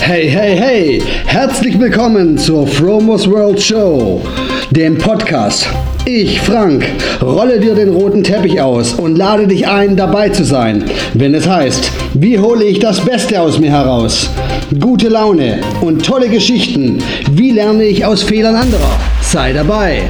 Hey, hey, hey! Herzlich willkommen zur Fromos World Show, dem Podcast. Ich, Frank, rolle dir den roten Teppich aus und lade dich ein, dabei zu sein, wenn es heißt, wie hole ich das Beste aus mir heraus? Gute Laune und tolle Geschichten. Wie lerne ich aus Fehlern anderer? Sei dabei!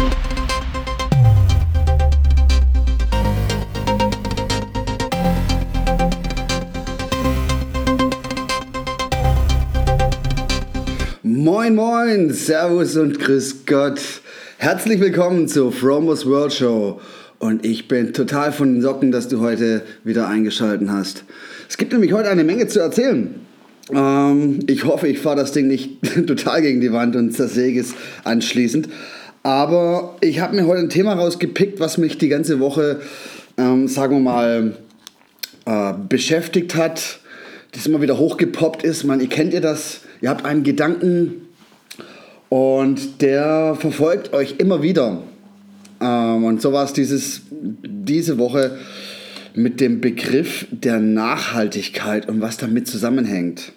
Moin moin, Servus und Grüß Gott. Herzlich willkommen zur Fromos World Show. Und ich bin total von den Socken, dass du heute wieder eingeschaltet hast. Es gibt nämlich heute eine Menge zu erzählen. Ich hoffe, ich fahre das Ding nicht total gegen die Wand und zersäge es anschließend. Aber ich habe mir heute ein Thema rausgepickt, was mich die ganze Woche, sagen wir mal, beschäftigt hat. Das immer wieder hochgepoppt ist. Ihr kennt das. Ihr habt einen Gedanken und der verfolgt euch immer wieder. Und so war es diese Woche mit dem Begriff der Nachhaltigkeit und was damit zusammenhängt.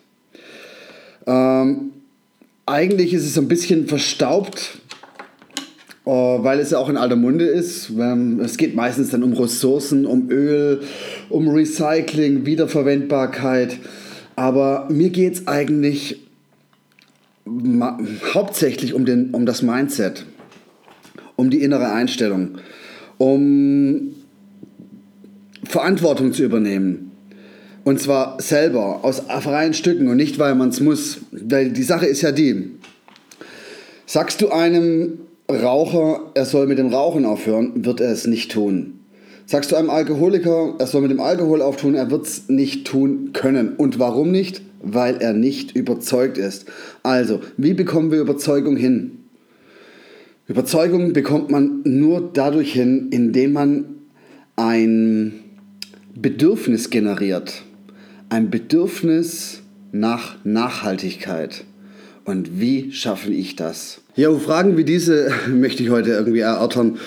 Eigentlich ist es so ein bisschen verstaubt, weil es ja auch in alter Munde ist. Es geht meistens dann um Ressourcen, um Öl, um Recycling, Wiederverwendbarkeit. Aber mir geht es eigentlich hauptsächlich um das Mindset, um die innere Einstellung, um Verantwortung zu übernehmen. Und zwar selber, aus freien Stücken und nicht, weil man es muss. Die Sache ist ja die, sagst du einem Raucher, er soll mit dem Rauchen aufhören, wird er es nicht tun. Sagst du einem Alkoholiker, er soll mit dem Alkohol auftun, er wird es nicht tun können. Und warum nicht? Weil er nicht überzeugt ist. Also, wie bekommen wir Überzeugung hin? Überzeugung bekommt man nur dadurch hin, indem man ein Bedürfnis generiert. Ein Bedürfnis nach Nachhaltigkeit. Und wie schaffe ich das? Ja, Fragen wie diese möchte ich heute irgendwie erörtern.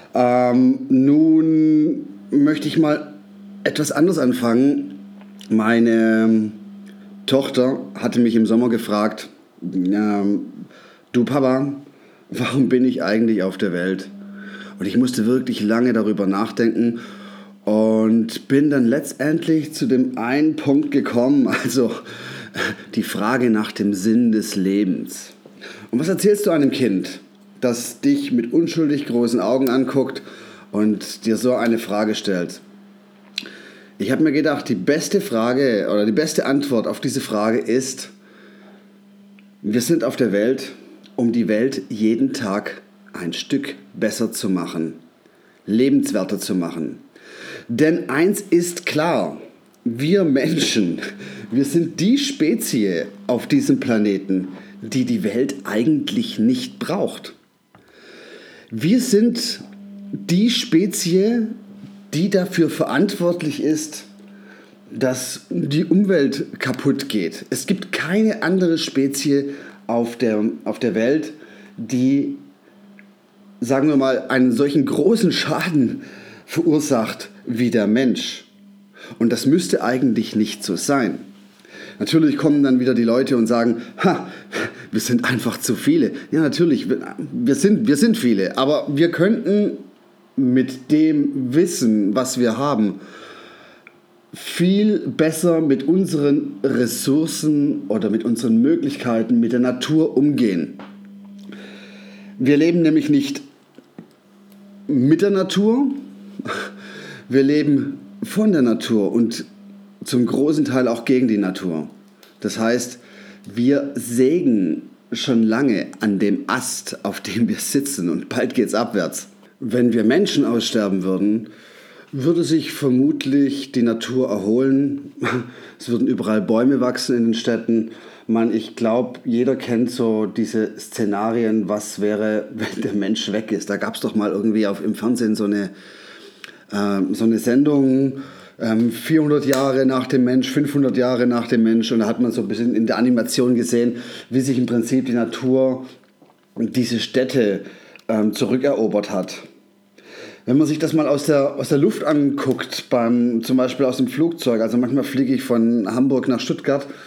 Nun möchte ich mal etwas anders anfangen. Meine Tochter hatte mich im Sommer gefragt, du Papa, warum bin ich eigentlich auf der Welt? Und ich musste wirklich lange darüber nachdenken und bin dann letztendlich zu dem einen Punkt gekommen, also die Frage nach dem Sinn des Lebens. Und was erzählst du einem Kind, das dich mit unschuldig großen Augen anguckt und dir so eine Frage stellt? Ich habe mir gedacht, die beste Frage oder die beste Antwort auf diese Frage ist, wir sind auf der Welt, um die Welt jeden Tag ein Stück besser zu machen, lebenswerter zu machen. Denn eins ist klar, wir Menschen, wir sind die Spezies auf diesem Planeten, die die Welt eigentlich nicht braucht. Wir sind die Spezies, die dafür verantwortlich ist, dass die Umwelt kaputt geht. Es gibt keine andere Spezies auf der Welt, die, sagen wir mal, einen solchen großen Schaden verursacht wie der Mensch. Und das müsste eigentlich nicht so sein. Natürlich kommen dann wieder die Leute und sagen, wir sind einfach zu viele. Ja, natürlich, wir sind viele, aber wir könnten mit dem Wissen, was wir haben, viel besser mit unseren Ressourcen oder mit unseren Möglichkeiten mit der Natur umgehen. Wir leben nämlich nicht mit der Natur, wir leben von der Natur und zum großen Teil auch gegen die Natur. Das heißt, wir sägen schon lange an dem Ast, auf dem wir sitzen, und bald geht's abwärts. Wenn wir Menschen aussterben würden, würde sich vermutlich die Natur erholen. Es würden überall Bäume wachsen in den Städten. Ich glaube, jeder kennt so diese Szenarien, was wäre, wenn der Mensch weg ist. Da gab es doch mal irgendwie im Fernsehen so eine Sendung, 400 Jahre nach dem Mensch, 500 Jahre nach dem Mensch. Und da hat man so ein bisschen in der Animation gesehen, wie sich im Prinzip die Natur und diese Städte zurückerobert hat. Wenn man sich das mal aus der Luft anguckt, zum Beispiel aus dem Flugzeug, also manchmal fliege ich von Hamburg nach Stuttgart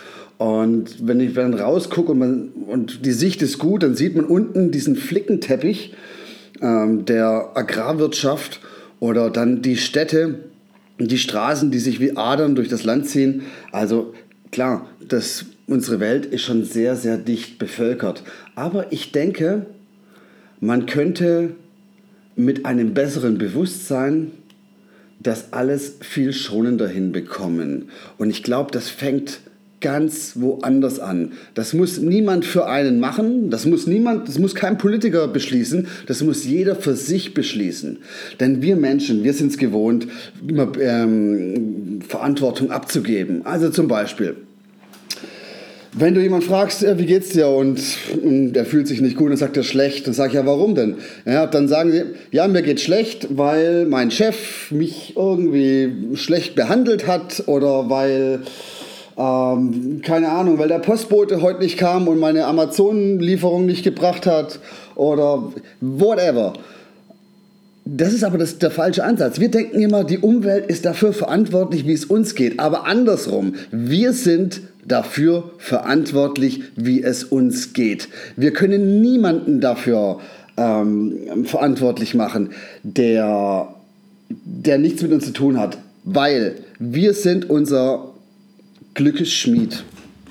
Und wenn ich dann rausgucke und die Sicht ist gut, dann sieht man unten diesen Flickenteppich der Agrarwirtschaft oder dann die Städte, die Straßen, die sich wie Adern durch das Land ziehen. Also klar, unsere Welt ist schon sehr, sehr dicht bevölkert. Aber ich denke, man könnte mit einem besseren Bewusstsein das alles viel schonender hinbekommen. Und ich glaube, das fängt ganz woanders an. Das muss niemand für einen machen, das muss kein Politiker beschließen, das muss jeder für sich beschließen. Denn wir Menschen, wir sind es gewohnt, immer Verantwortung abzugeben. Also zum Beispiel, wenn du jemanden fragst, wie geht's dir, und der fühlt sich nicht gut und sagt er schlecht, dann sag ich, ja, warum denn? Ja, dann sagen sie, ja, mir geht's schlecht, weil mein Chef mich irgendwie schlecht behandelt hat oder weil keine Ahnung, weil der Postbote heute nicht kam und meine Amazon-Lieferung nicht gebracht hat oder whatever. Das ist aber der falsche Ansatz. Wir denken immer, die Umwelt ist dafür verantwortlich, wie es uns geht. Aber andersrum, wir sind dafür verantwortlich, wie es uns geht. Wir können niemanden dafür verantwortlich machen, der nichts mit uns zu tun hat. Weil wir sind unser Glückesschmied.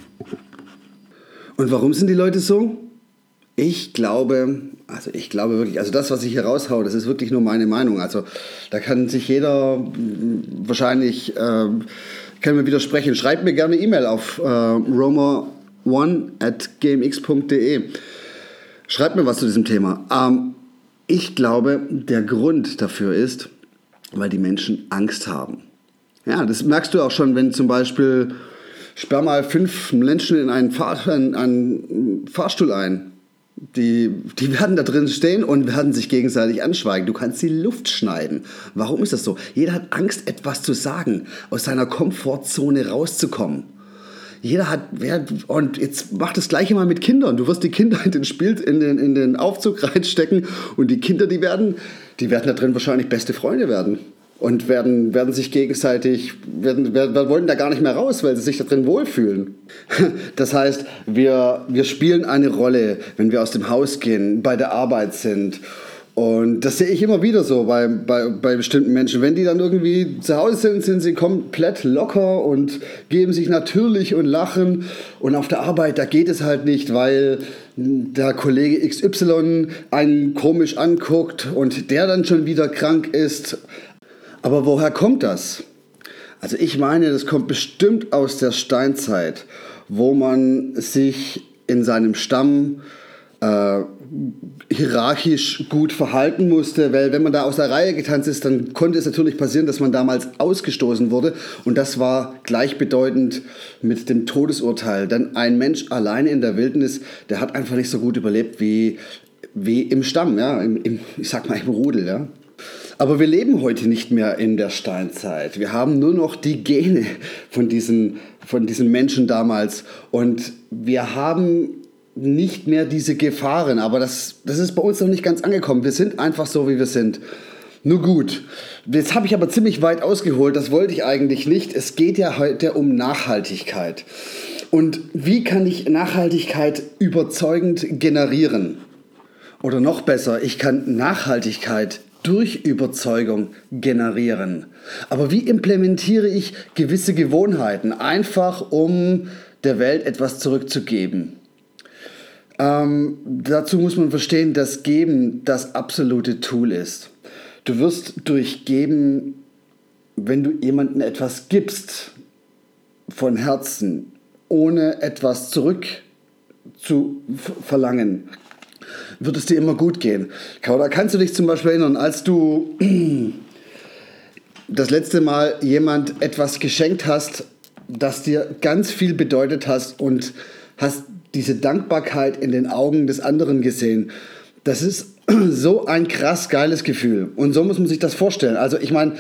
Und warum sind die Leute so? Ich glaube wirklich, also das, was ich hier raushaue, das ist wirklich nur meine Meinung. Also da kann sich jeder wahrscheinlich, kann mir widersprechen. Schreibt mir gerne E-Mail auf roma1@gmx.de. Schreibt mir was zu diesem Thema. Ich glaube, der Grund dafür ist, weil die Menschen Angst haben. Ja, das merkst du auch schon, wenn zum Beispiel, sperr mal 5 Menschen in einen Fahrstuhl ein. Die werden da drin stehen und werden sich gegenseitig anschweigen. Du kannst die Luft schneiden. Warum ist das so? Jeder hat Angst, etwas zu sagen, aus seiner Komfortzone rauszukommen. Und jetzt mach das Gleiche mal mit Kindern. Du wirst die Kinder in den Aufzug reinstecken und die Kinder, die werden da drin wahrscheinlich beste Freunde werden. Und werden sich gegenseitig, wollen da gar nicht mehr raus, weil sie sich da drin wohlfühlen. Das heißt, wir spielen eine Rolle, wenn wir aus dem Haus gehen, bei der Arbeit sind. Und das sehe ich immer wieder so bei bestimmten Menschen. Wenn die dann irgendwie zu Hause sind sie komplett locker und geben sich natürlich und lachen. Und auf der Arbeit, da geht es halt nicht, weil der Kollege XY einen komisch anguckt und der dann schon wieder krank ist. Aber woher kommt das? Also ich meine, das kommt bestimmt aus der Steinzeit, wo man sich in seinem Stamm hierarchisch gut verhalten musste, weil wenn man da aus der Reihe getanzt ist, dann konnte es natürlich passieren, dass man damals ausgestoßen wurde, und das war gleichbedeutend mit dem Todesurteil. Denn ein Mensch alleine in der Wildnis, der hat einfach nicht so gut überlebt wie im Stamm, ja, ich sag mal im Rudel, ja. Aber wir leben heute nicht mehr in der Steinzeit. Wir haben nur noch die Gene von diesen Menschen damals. Und wir haben nicht mehr diese Gefahren. Aber das ist bei uns noch nicht ganz angekommen. Wir sind einfach so, wie wir sind. Nur gut. Jetzt habe ich aber ziemlich weit ausgeholt. Das wollte ich eigentlich nicht. Es geht ja heute um Nachhaltigkeit. Und wie kann ich Nachhaltigkeit überzeugend generieren? Oder noch besser, ich kann Nachhaltigkeit durch Überzeugung generieren. Aber wie implementiere ich gewisse Gewohnheiten, einfach um der Welt etwas zurückzugeben? Dazu muss man verstehen, dass Geben das absolute Tool ist. Du wirst durch Geben, wenn du jemandem etwas gibst, von Herzen, ohne etwas zurück zu verlangen, wird es dir immer gut gehen. Oder kannst du dich zum Beispiel erinnern, als du das letzte Mal jemand etwas geschenkt hast, das dir ganz viel bedeutet hast und hast diese Dankbarkeit in den Augen des anderen gesehen. Das ist so ein krass geiles Gefühl. Und so muss man sich das vorstellen. Also ich meine,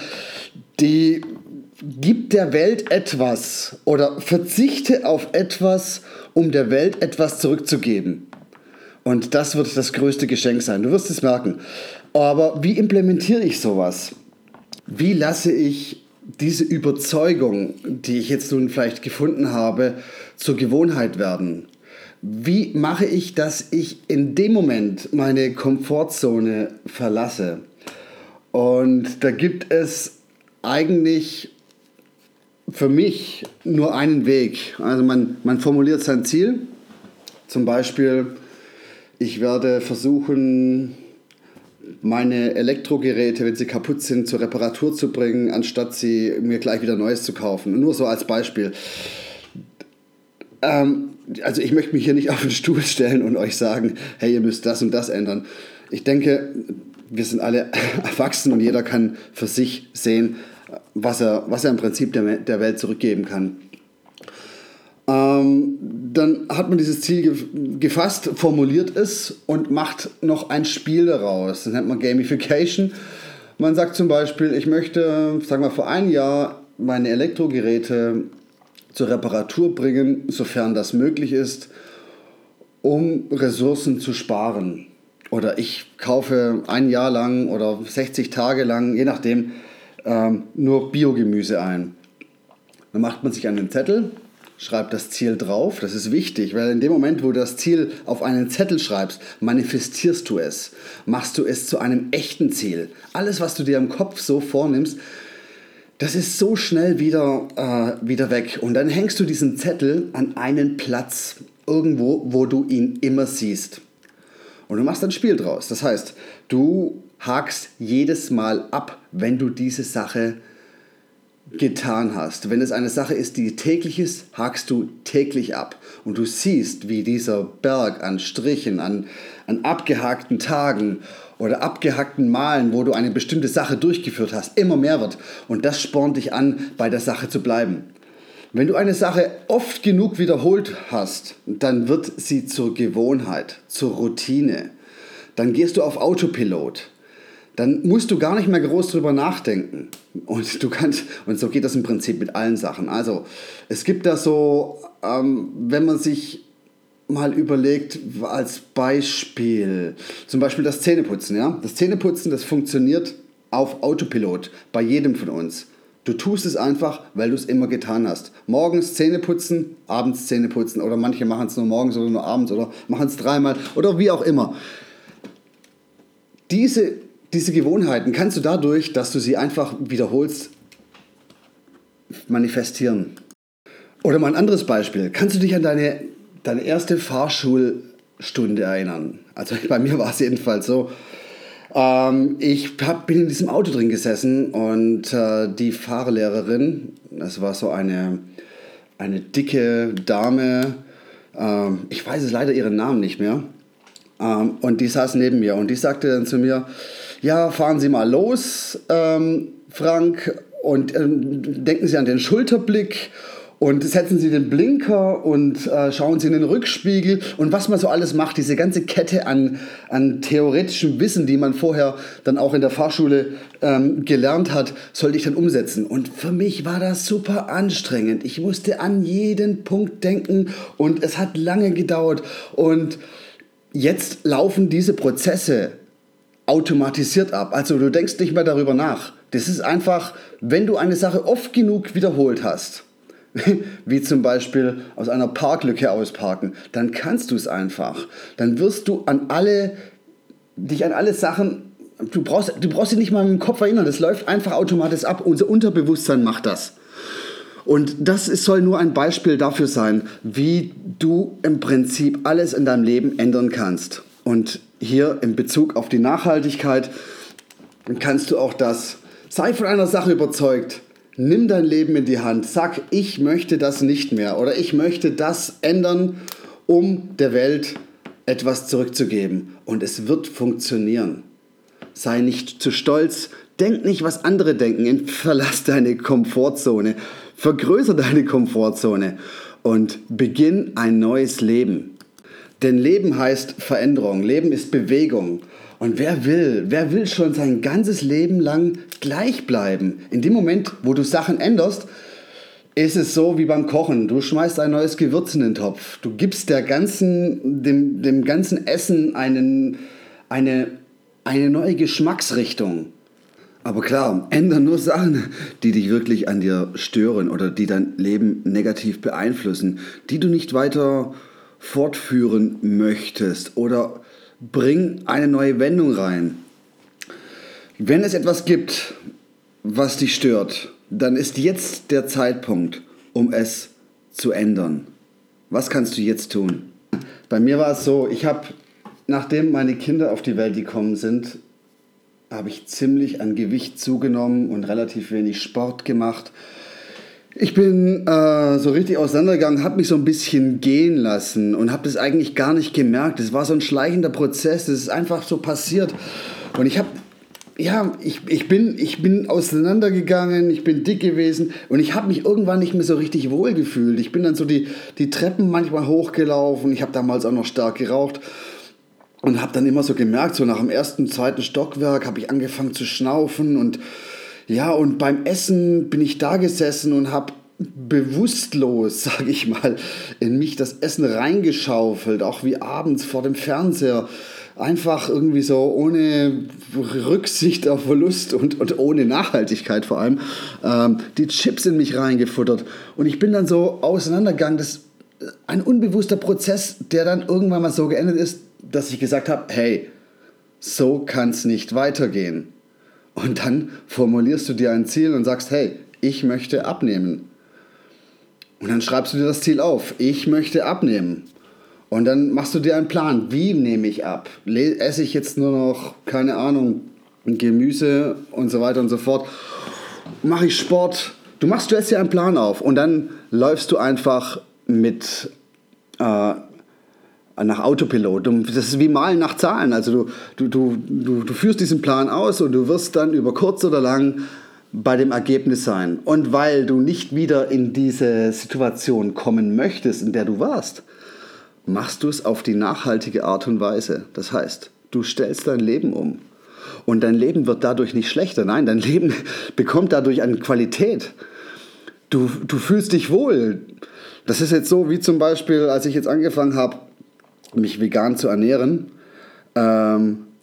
gib der Welt etwas oder verzichte auf etwas, um der Welt etwas zurückzugeben. Und das wird das größte Geschenk sein. Du wirst es merken. Aber wie implementiere ich sowas? Wie lasse ich diese Überzeugung, die ich jetzt nun vielleicht gefunden habe, zur Gewohnheit werden? Wie mache ich, dass ich in dem Moment meine Komfortzone verlasse? Und da gibt es eigentlich für mich nur einen Weg. Also man formuliert sein Ziel. Zum Beispiel, ich werde versuchen, meine Elektrogeräte, wenn sie kaputt sind, zur Reparatur zu bringen, anstatt sie mir gleich wieder Neues zu kaufen. Nur so als Beispiel. Also ich möchte mich hier nicht auf den Stuhl stellen und euch sagen, hey, ihr müsst das und das ändern. Ich denke, wir sind alle erwachsen und jeder kann für sich sehen, was er im Prinzip der Welt zurückgeben kann. Dann hat man dieses Ziel gefasst, formuliert es und macht noch ein Spiel daraus. Das nennt man Gamification. Man sagt zum Beispiel, ich möchte, sagen wir, vor einem Jahr meine Elektrogeräte zur Reparatur bringen, sofern das möglich ist, um Ressourcen zu sparen. Oder ich kaufe ein Jahr lang oder 60 Tage lang, je nachdem, nur Biogemüse ein. Dann macht man sich einen Zettel, schreibt das Ziel drauf. Das ist wichtig, weil in dem Moment, wo du das Ziel auf einen Zettel schreibst, manifestierst du es. Machst du es zu einem echten Ziel. Alles, was du dir im Kopf so vornimmst, das ist so schnell wieder weg. Und dann hängst du diesen Zettel an einen Platz, irgendwo, wo du ihn immer siehst. Und du machst ein Spiel draus. Das heißt, du hakst jedes Mal ab, wenn du diese Sache getan hast. Wenn es eine Sache ist, die täglich ist, hakst du täglich ab. Und du siehst, wie dieser Berg an Strichen, an abgehakten Tagen oder abgehackten Malen, wo du eine bestimmte Sache durchgeführt hast, immer mehr wird. Und das spornt dich an, bei der Sache zu bleiben. Wenn du eine Sache oft genug wiederholt hast, dann wird sie zur Gewohnheit, zur Routine. Dann gehst du auf Autopilot. Dann musst du gar nicht mehr groß drüber nachdenken. Und so geht das im Prinzip mit allen Sachen. Also, es gibt da so, wenn man sich mal überlegt, als Beispiel, zum Beispiel das Zähneputzen. Ja? Das Zähneputzen, das funktioniert auf Autopilot bei jedem von uns. Du tust es einfach, weil du es immer getan hast. Morgens Zähne putzen, abends Zähne putzen oder manche machen es nur morgens oder nur abends oder machen es dreimal oder wie auch immer. Diese Gewohnheiten kannst du dadurch, dass du sie einfach wiederholst, manifestieren. Oder mal ein anderes Beispiel. Kannst du dich an deine erste Fahrschulstunde erinnern? Also bei mir war es jedenfalls so. Ich bin in diesem Auto drin gesessen und die Fahrlehrerin, das war so eine dicke Dame, ich weiß es leider ihren Namen nicht mehr, und die saß neben mir und die sagte dann zu mir, ja, fahren Sie mal los, Frank, und denken Sie an den Schulterblick und setzen Sie den Blinker und schauen Sie in den Rückspiegel und was man so alles macht, diese ganze Kette an theoretischem Wissen, die man vorher dann auch in der Fahrschule gelernt hat, sollte ich dann umsetzen. Und für mich war das super anstrengend. Ich musste an jeden Punkt denken und es hat lange gedauert. Und jetzt laufen diese Prozesse automatisiert ab. Also du denkst nicht mehr darüber nach. Das ist einfach, wenn du eine Sache oft genug wiederholt hast, wie zum Beispiel aus einer Parklücke ausparken, dann kannst du es einfach. Dann wirst du dich an alle Sachen, du brauchst dich nicht mal mit dem Kopf erinnern, das läuft einfach automatisch ab. Unser Unterbewusstsein macht das. Und das soll nur ein Beispiel dafür sein, wie du im Prinzip alles in deinem Leben ändern kannst. Und hier in Bezug auf die Nachhaltigkeit kannst du auch das, sei von einer Sache überzeugt, nimm dein Leben in die Hand, sag, ich möchte das nicht mehr oder ich möchte das ändern, um der Welt etwas zurückzugeben. Und es wird funktionieren. Sei nicht zu stolz, denk nicht, was andere denken, verlass deine Komfortzone, vergrößere deine Komfortzone und beginn ein neues Leben. Denn Leben heißt Veränderung, Leben ist Bewegung. Und wer will schon sein ganzes Leben lang gleich bleiben? In dem Moment, wo du Sachen änderst, ist es so wie beim Kochen. Du schmeißt ein neues Gewürz in den Topf. Du gibst dem ganzen Essen eine neue Geschmacksrichtung. Aber klar, ändern nur Sachen, die dich wirklich an dir stören oder die dein Leben negativ beeinflussen, die du nicht weiter fortführen möchtest, oder bring eine neue Wendung rein. Wenn es etwas gibt, was dich stört, dann ist jetzt der Zeitpunkt, um es zu ändern. Was kannst du jetzt tun? Bei mir war es so, nachdem meine Kinder auf die Welt gekommen sind, habe ich ziemlich an Gewicht zugenommen und relativ wenig Sport gemacht. Ich bin so richtig auseinandergegangen, habe mich so ein bisschen gehen lassen und habe das eigentlich gar nicht gemerkt. Es war so ein schleichender Prozess, das ist einfach so passiert. Und ich bin auseinandergegangen, ich bin dick gewesen und ich habe mich irgendwann nicht mehr so richtig wohl gefühlt. Ich bin dann so die Treppen manchmal hochgelaufen, ich habe damals auch noch stark geraucht. Und habe dann immer so gemerkt, so nach dem ersten, zweiten Stockwerk habe ich angefangen zu schnaufen. Und beim Essen bin ich da gesessen und habe bewusstlos, sage ich mal, in mich das Essen reingeschaufelt. Auch wie abends vor dem Fernseher. Einfach irgendwie so ohne Rücksicht auf Verlust und ohne Nachhaltigkeit vor allem. Die Chips in mich reingefuttert. Und ich bin dann so auseinandergegangen. Das ist ein unbewusster Prozess, der dann irgendwann mal so geendet ist, dass ich gesagt habe, hey, so kann es nicht weitergehen. Und dann formulierst du dir ein Ziel und sagst, hey, ich möchte abnehmen. Und dann schreibst du dir das Ziel auf, ich möchte abnehmen. Und dann machst du dir einen Plan, wie nehme ich ab? Esse ich jetzt nur noch, keine Ahnung, Gemüse und so weiter und so fort? Mache ich Sport? Du stellst dir einen Plan auf und dann läufst du einfach mit nach Autopilot. Das ist wie Malen nach Zahlen. Also du führst diesen Plan aus und du wirst dann über kurz oder lang bei dem Ergebnis sein. Und weil du nicht wieder in diese Situation kommen möchtest, in der du warst, machst du es auf die nachhaltige Art und Weise. Das heißt, du stellst dein Leben um. Und dein Leben wird dadurch nicht schlechter. Nein, dein Leben bekommt dadurch an Qualität. Du fühlst dich wohl. Das ist jetzt so, wie zum Beispiel, als ich jetzt angefangen habe, mich vegan zu ernähren, da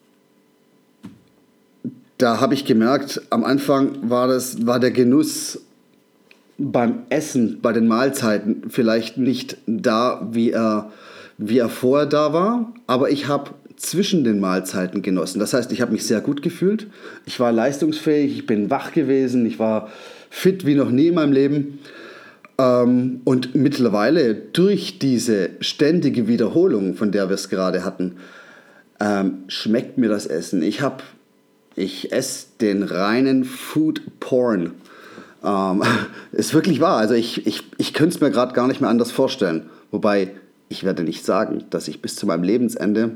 habe ich gemerkt, am Anfang war der Genuss beim Essen, bei den Mahlzeiten vielleicht nicht da, wie er vorher da war, aber ich habe zwischen den Mahlzeiten genossen. Das heißt, ich habe mich sehr gut gefühlt, ich war leistungsfähig, ich bin wach gewesen, ich war fit wie noch nie in meinem Leben. Und mittlerweile durch diese ständige Wiederholung, von der wir es gerade hatten, schmeckt mir das Essen. Ich esse den reinen Food Porn. Ist wirklich wahr. Also ich könnte es mir gerade gar nicht mehr anders vorstellen. Wobei, ich werde nicht sagen, dass ich bis zu meinem Lebensende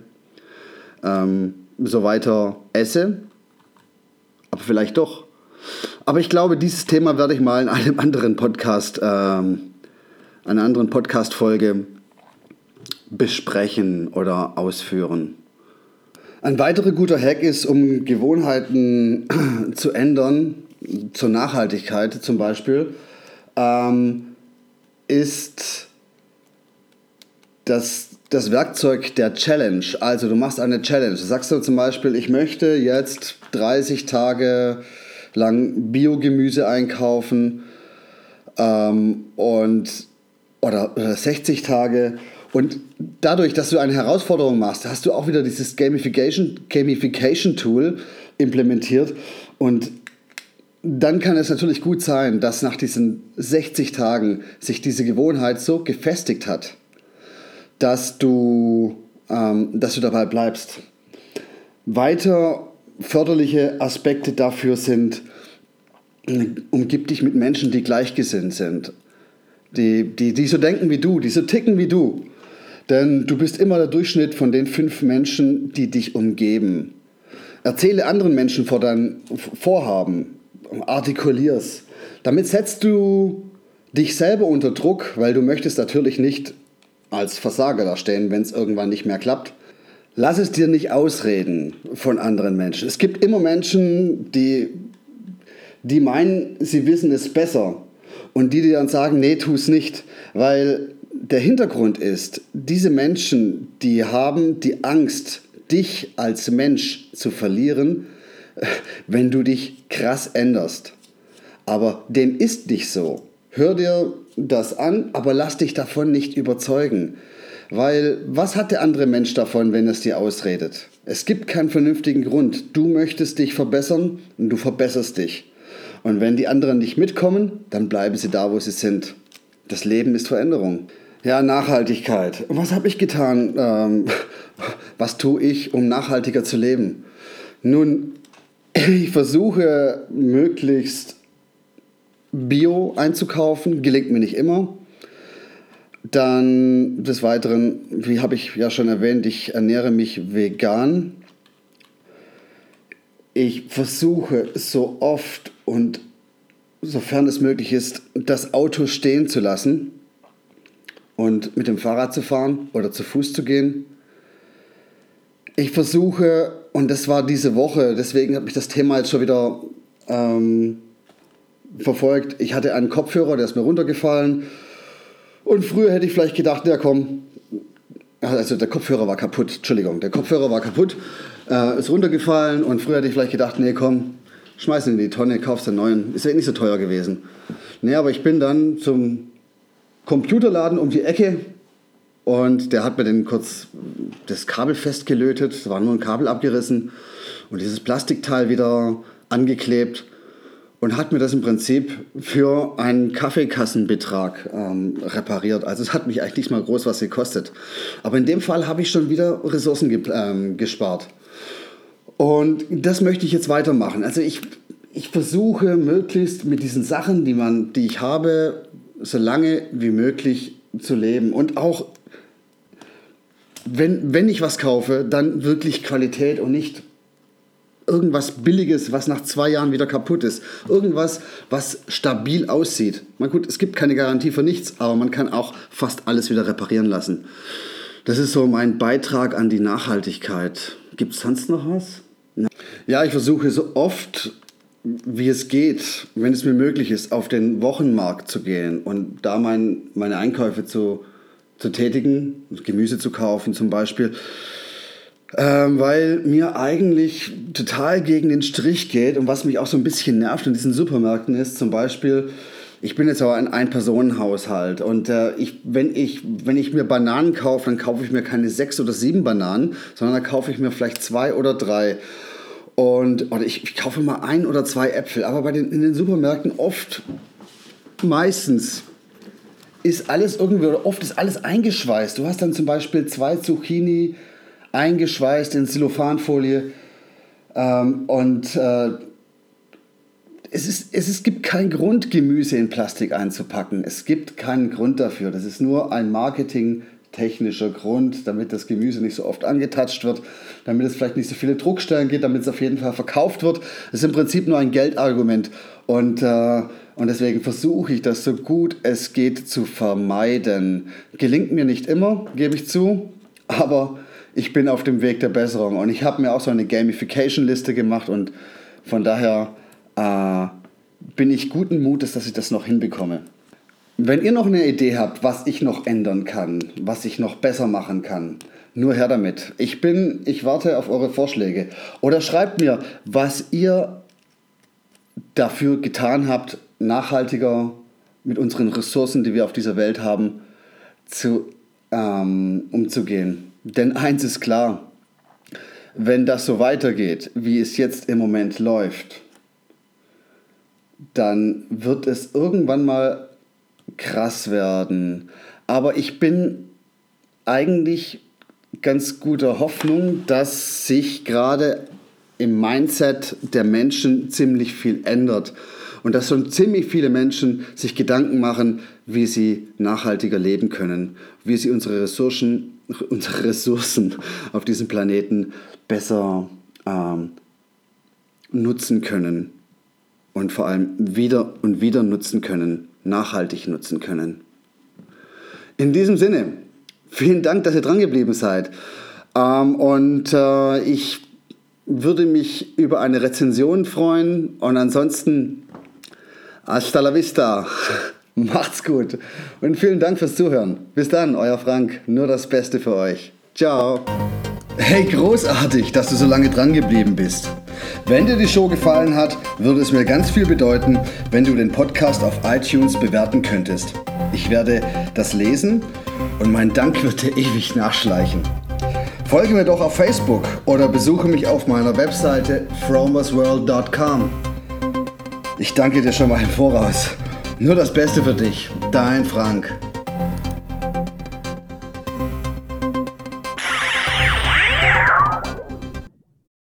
so weiter esse. Aber vielleicht doch. Aber ich glaube, dieses Thema werde ich mal in einem anderen Podcast, einer anderen Podcast-Folge besprechen oder ausführen. Ein weiterer guter Hack ist, um Gewohnheiten zu ändern, zur Nachhaltigkeit zum Beispiel, ist das Werkzeug der Challenge. Also du machst eine Challenge. Du sagst zum Beispiel, ich möchte jetzt 30 Tage lang Biogemüse einkaufen oder 60 Tage. Und dadurch, dass du eine Herausforderung machst, hast du auch wieder dieses Gamification-Tool implementiert. Und dann kann es natürlich gut sein, dass nach diesen 60 Tagen sich diese Gewohnheit so gefestigt hat, dass du dabei bleibst. Weiter förderliche Aspekte dafür sind, umgib dich mit Menschen, die gleichgesinnt sind, die so denken wie du, die so ticken wie du. Denn du bist immer der Durchschnitt von den 5 Menschen, die dich umgeben. Erzähle anderen Menschen vor deinem Vorhaben, artikulier's. Damit setzt du dich selber unter Druck, weil du möchtest natürlich nicht als Versager dastehen, wenn es irgendwann nicht mehr klappt. Lass es dir nicht ausreden von anderen Menschen. Es gibt immer Menschen, die meinen, sie wissen es besser und die dir dann sagen, nee, tu es nicht. Weil der Hintergrund ist, diese Menschen, die haben die Angst, dich als Mensch zu verlieren, wenn du dich krass änderst. Aber dem ist nicht so. Hör dir das an, aber lass dich davon nicht überzeugen. Weil was hat der andere Mensch davon, wenn er es dir ausredet? Es gibt keinen vernünftigen Grund. Du möchtest dich verbessern und du verbesserst dich. Und wenn die anderen nicht mitkommen, dann bleiben sie da, wo sie sind. Das Leben ist Veränderung. Ja, Nachhaltigkeit. Was habe ich getan? Was tue ich, um nachhaltiger zu leben? Nun, ich versuche möglichst Bio einzukaufen. Gelingt mir nicht immer. Dann des Weiteren, wie habe ich ja schon erwähnt, ich ernähre mich vegan. Ich versuche so oft und sofern es möglich ist, das Auto stehen zu lassen und mit dem Fahrrad zu fahren oder zu Fuß zu gehen. Ich versuche, und das war diese Woche, deswegen habe ich das Thema jetzt schon wieder verfolgt. Ich hatte einen Kopfhörer, der ist mir runtergefallen. Und früher hätte ich vielleicht gedacht, ja komm, also der Kopfhörer war kaputt, ist runtergefallen und früher hätte ich vielleicht gedacht, nee komm, schmeiß ihn in die Tonne, kaufst einen neuen, ist ja nicht so teuer gewesen. Nee, aber ich bin dann zum Computerladen um die Ecke und der hat mir dann kurz das Kabel festgelötet, es war nur ein Kabel abgerissen und dieses Plastikteil wieder angeklebt. Und hat mir das im Prinzip für einen Kaffeekassenbetrag repariert. Also es hat mich eigentlich nicht mal groß was gekostet. Aber in dem Fall habe ich schon wieder Ressourcen gespart. Und das möchte ich jetzt weitermachen. Also ich versuche möglichst mit diesen Sachen, die ich habe, so lange wie möglich zu leben. Und auch, wenn ich was kaufe, dann wirklich Qualität und nicht irgendwas Billiges, was nach 2 Jahren wieder kaputt ist. Irgendwas, was stabil aussieht. Na gut, es gibt keine Garantie für nichts, aber man kann auch fast alles wieder reparieren lassen. Das ist so mein Beitrag an die Nachhaltigkeit. Gibt es sonst noch was? Ja, ich versuche so oft, wie es geht, wenn es mir möglich ist, auf den Wochenmarkt zu gehen und da meine Einkäufe zu tätigen, Gemüse zu kaufen zum Beispiel. Weil mir eigentlich total gegen den Strich geht und was mich auch so ein bisschen nervt in diesen Supermärkten ist, zum Beispiel, ich bin jetzt aber ein Ein-Personen-Haushalt und wenn ich mir Bananen kaufe, dann kaufe ich mir keine 6 oder 7 Bananen, sondern dann kaufe ich mir vielleicht 2 oder 3 oder ich kaufe mal 1 oder 2 Äpfel, aber in den Supermärkten meistens ist alles irgendwie, oder oft ist alles eingeschweißt. Du hast dann zum Beispiel 2 Zucchini eingeschweißt in Zellophanfolie es gibt keinen Grund, Gemüse in Plastik einzupacken. Es gibt keinen Grund dafür. Das ist nur ein marketingtechnischer Grund, damit das Gemüse nicht so oft angetatscht wird, damit es vielleicht nicht so viele Druckstellen gibt, damit es auf jeden Fall verkauft wird. Es ist im Prinzip nur ein Geldargument und deswegen versuche ich das so gut es geht zu vermeiden. Gelingt mir nicht immer, gebe ich zu, aber ich bin auf dem Weg der Besserung und ich habe mir auch so eine Gamification-Liste gemacht und von daher bin ich guten Mutes, dass ich das noch hinbekomme. Wenn ihr noch eine Idee habt, was ich noch ändern kann, was ich noch besser machen kann, nur her damit. Ich warte auf eure Vorschläge. Oder schreibt mir, was ihr dafür getan habt, nachhaltiger mit unseren Ressourcen, die wir auf dieser Welt haben, umzugehen. Denn eins ist klar, wenn das so weitergeht, wie es jetzt im Moment läuft, dann wird es irgendwann mal krass werden. Aber ich bin eigentlich ganz guter Hoffnung, dass sich gerade im Mindset der Menschen ziemlich viel ändert. Und dass schon ziemlich viele Menschen sich Gedanken machen, wie sie nachhaltiger leben können, wie sie unsere Ressourcen auf diesem Planeten besser nutzen können und vor allem wieder und wieder nutzen können, nachhaltig nutzen können. In diesem Sinne, vielen Dank, dass ihr dran geblieben seid. Ich würde mich über eine Rezension freuen und ansonsten hasta la vista. Macht's gut und vielen Dank fürs Zuhören. Bis dann, euer Frank. Nur das Beste für euch. Ciao. Hey, großartig, dass du so lange dran geblieben bist. Wenn dir die Show gefallen hat, würde es mir ganz viel bedeuten, wenn du den Podcast auf iTunes bewerten könntest. Ich werde das lesen und mein Dank wird dir ewig nachschleichen. Folge mir doch auf Facebook oder besuche mich auf meiner Webseite fromersworld.com. Ich danke dir schon mal im Voraus. Nur das Beste für dich, dein Frank.